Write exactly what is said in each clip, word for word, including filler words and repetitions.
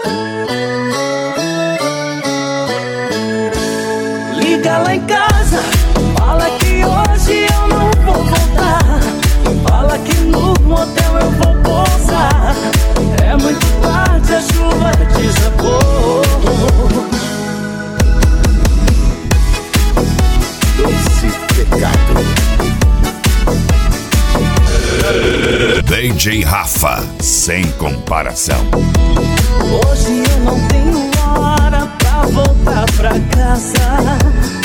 Liga lá em casa, fala que hoje eu não vou voltar. Fala que no motel eu vou pousar. É muito tarde, a chuva desabou. Doce pecado. D J Rafa, sem comparação. Hoje eu não tenho hora pra voltar pra casa.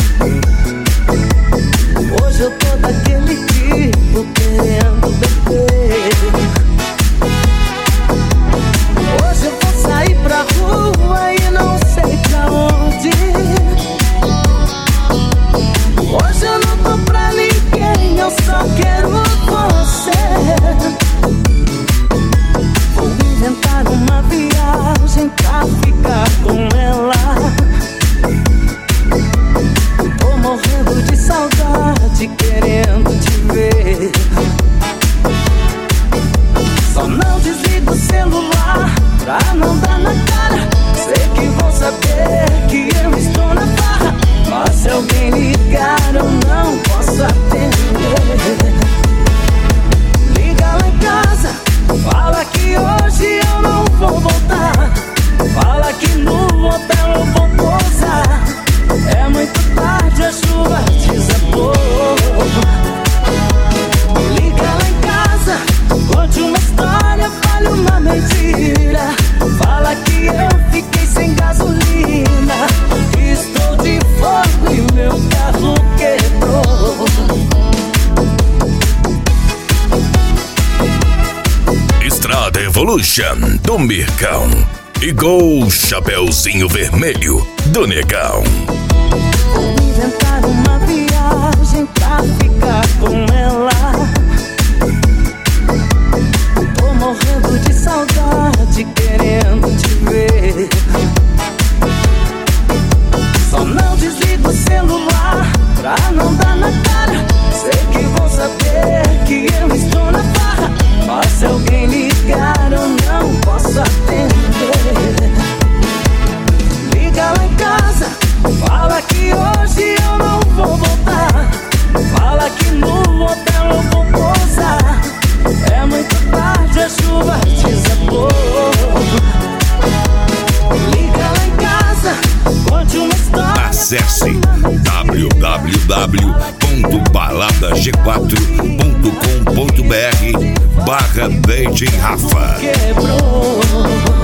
Hoje eu tô daquele tipo querendo beber. Hoje eu vou sair pra rua e não sei pra onde. Hoje eu não tô pra ninguém, eu só quero você. Vou inventar uma viagem pra ficar com ela. Tô morrendo de saudade, querendo te ver. Só não desliga o celular pra não dar na cara. Sei que vão saber que eu estou na farra, mas se alguém ligar eu não posso atender. Liga lá em casa, fala que hoje eu não vou voltar. Fala que no hotel eu vou pousar. É muito tarde, a chuva desabou. Liga lá em casa, conte uma história, fale uma mentira. Fala que eu fiquei sem gasolina. Estou de fogo e meu carro quebrou. Estrada Evolution do Mircão e Gol Chapeuzinho Vermelho do Negão. Vou inventar uma viagem pra ficar com ela. Tô morrendo de saudade, querendo te ver. Só não desliga o celular pra não dar na cara. Sei que vão saber que eu estou na farra, mas se alguém ligar eu não posso atender. Liga lá em casa, fala que hoje eu não vou voltar. Fala que no hotel eu vou pousar. É muito tarde, a chuva desabou. Liga lá em casa, conte uma história. Acesse w w w ponto balada g quatro ponto com ponto b r barra D J Rafa. Quebrou.